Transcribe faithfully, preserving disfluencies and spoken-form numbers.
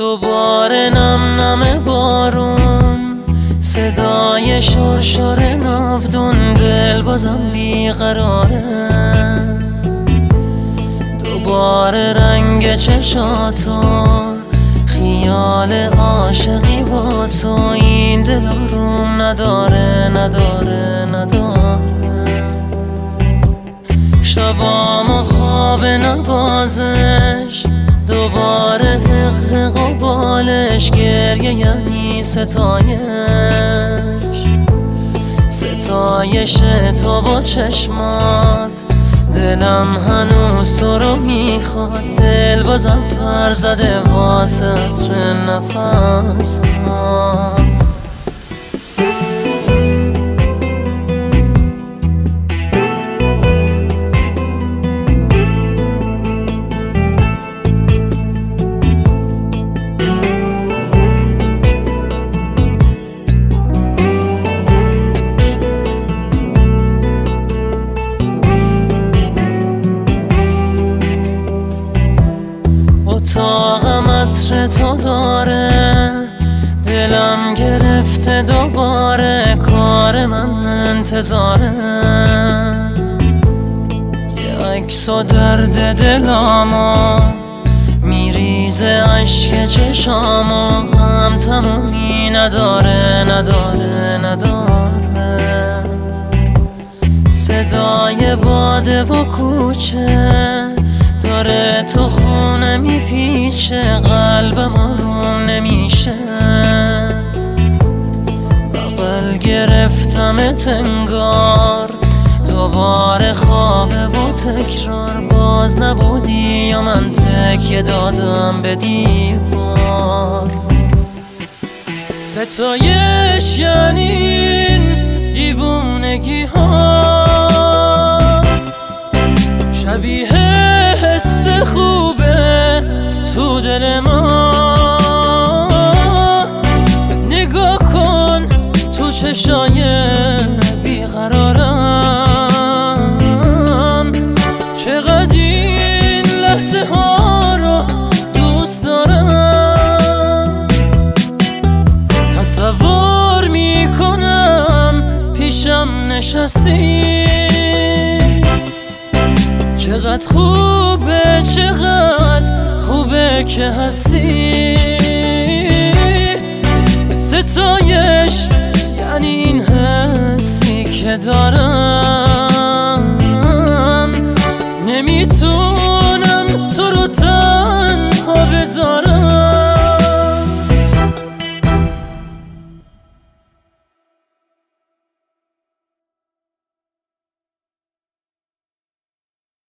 دوباره نم نم بارون، صدای شرشر ناودون، دل بازم بیقراره. دوباره رنگ چشاتو، خیال عاشقی با تو، این دل آروم نداره نداره نداره. شبام و خواب نوازش، دوباره حق حق و بالش، گریه یعنی ستایش، ستایش تو با چشمات. دلم هنوز تو رو میخواد، دل بازم پر زده واسه عطر نفسات. اتاقم عطر تو داره، دلم گرفته دوباره، کار من انتظاره. یه عکس و درد دلامو میریزه عشق چشامو، غم تمومی نداره نداره نداره. صدای باده و کوچه داره تو خونه میپیچه، قلبم آروم نمیشه. بغل گرفتمت انگار، دوباره خوابه و تکرار. باز نبودی یا من تکیه دادم به دیوار. ستایش یعنی این دیوونگی ها، شبیه حس خوبه تو دل ما. نگاه کن تو چشای بیقرارم، چقدر این لحظه ها رو دوست دارم. تصور میکنم پیشم نشستی، چقدر خوبه چقدر خوبه که هستی. ستایش یعنی این حسی که دارم.